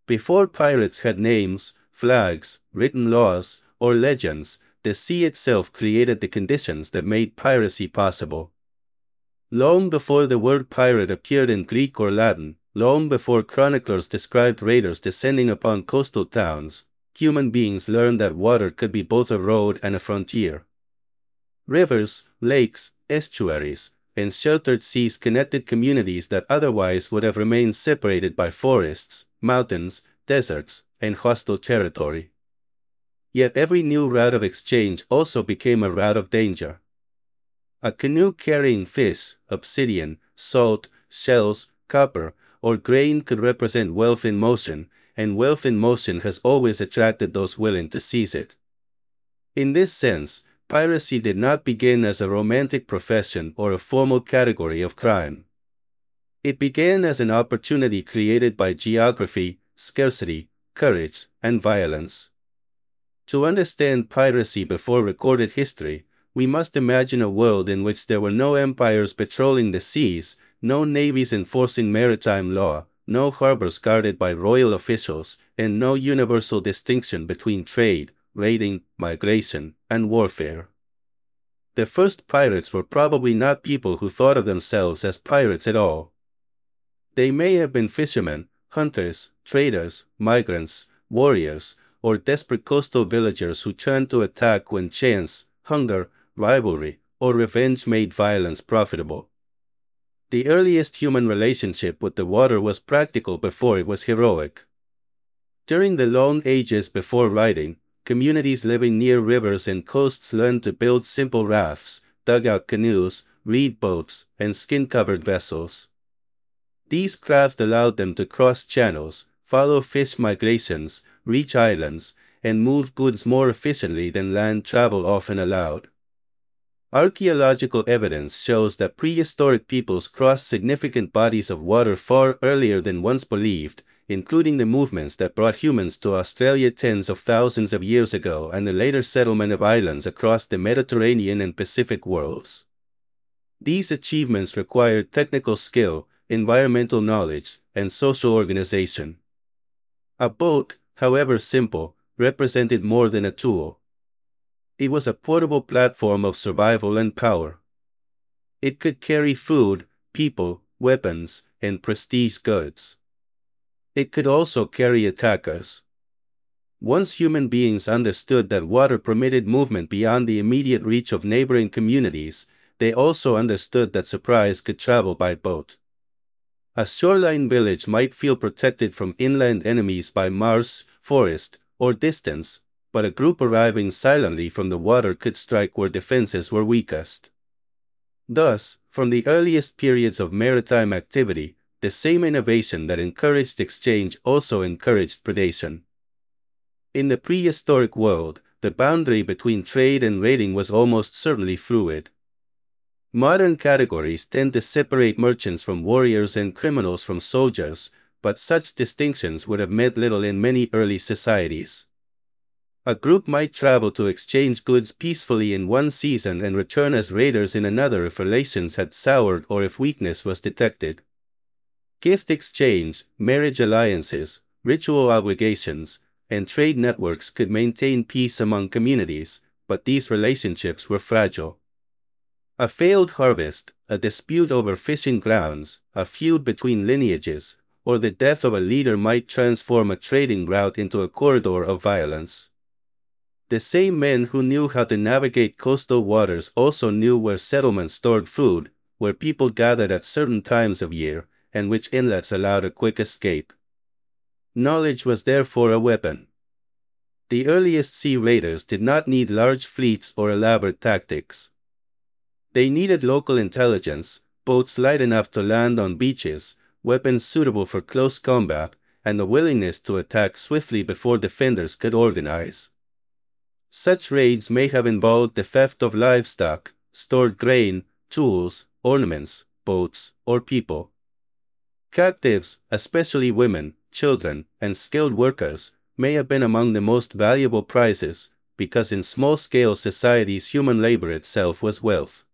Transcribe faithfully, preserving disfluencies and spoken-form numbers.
Before pirates had names, flags, written laws, or legends, the sea itself created the conditions that made piracy possible. Long before the word pirate appeared in Greek or Latin, long before chroniclers described raiders descending upon coastal towns, human beings learned that water could be both a road and a frontier. Rivers, lakes, estuaries, and sheltered seas connected communities that otherwise would have remained separated by forests, mountains, deserts, and hostile territory. Yet every new route of exchange also became a route of danger. A canoe carrying fish, obsidian, salt, shells, copper, or grain could represent wealth in motion, and wealth in motion has always attracted those willing to seize it. In this sense, piracy did not begin as a romantic profession or a formal category of crime. It began as an opportunity created by geography, scarcity, courage, and violence. To understand piracy before recorded history, we must imagine a world in which there were no empires patrolling the seas, no navies enforcing maritime law, no harbors guarded by royal officials, and no universal distinction between trade, raiding, migration, and warfare. The first pirates were probably not people who thought of themselves as pirates at all. They may have been fishermen, hunters, traders, migrants, warriors, or desperate coastal villagers who turned to attack when chance, hunger, rivalry, or revenge made violence profitable. The earliest human relationship with the water was practical before it was heroic. During the long ages before writing, communities living near rivers and coasts learned to build simple rafts, dugout canoes, reed boats, and skin-covered vessels. These craft allowed them to cross channels, follow fish migrations, reach islands, and move goods more efficiently than land travel often allowed. Archaeological evidence shows that prehistoric peoples crossed significant bodies of water far earlier than once believed, including the movements that brought humans to Australia tens of thousands of years ago and the later settlement of islands across the Mediterranean and Pacific worlds. These achievements required technical skill, environmental knowledge, and social organization. A boat, however simple, represented more than a tool. It was a portable platform of survival and power. It could carry food, people, weapons, and prestige goods. It could also carry attackers. Once human beings understood that water permitted movement beyond the immediate reach of neighboring communities, they also understood that supplies could travel by boat. A shoreline village might feel protected from inland enemies by marsh, forest, or distance, but a group arriving silently from the water could strike where defenses were weakest. Thus, from the earliest periods of maritime activity, the same innovation that encouraged exchange also encouraged predation. In the prehistoric world, the boundary between trade and raiding was almost certainly fluid. Modern categories tend to separate merchants from warriors and criminals from soldiers, but such distinctions would have meant little in many early societies. A group might travel to exchange goods peacefully in one season and return as raiders in another if relations had soured or if weakness was detected. Gift exchange, marriage alliances, ritual obligations, and trade networks could maintain peace among communities, but these relationships were fragile. A failed harvest, a dispute over fishing grounds, a feud between lineages, or the death of a leader might transform a trading route into a corridor of violence. The same men who knew how to navigate coastal waters also knew where settlements stored food, where people gathered at certain times of year, and which inlets allowed a quick escape. Knowledge was therefore a weapon. The earliest sea raiders did not need large fleets or elaborate tactics. They needed local intelligence, boats light enough to land on beaches, weapons suitable for close combat, and the willingness to attack swiftly before defenders could organize. Such raids may have involved the theft of livestock, stored grain, tools, ornaments, boats, or people. Captives, especially women, children, and skilled workers, may have been among the most valuable prizes, because in small-scale societies human labor itself was wealth.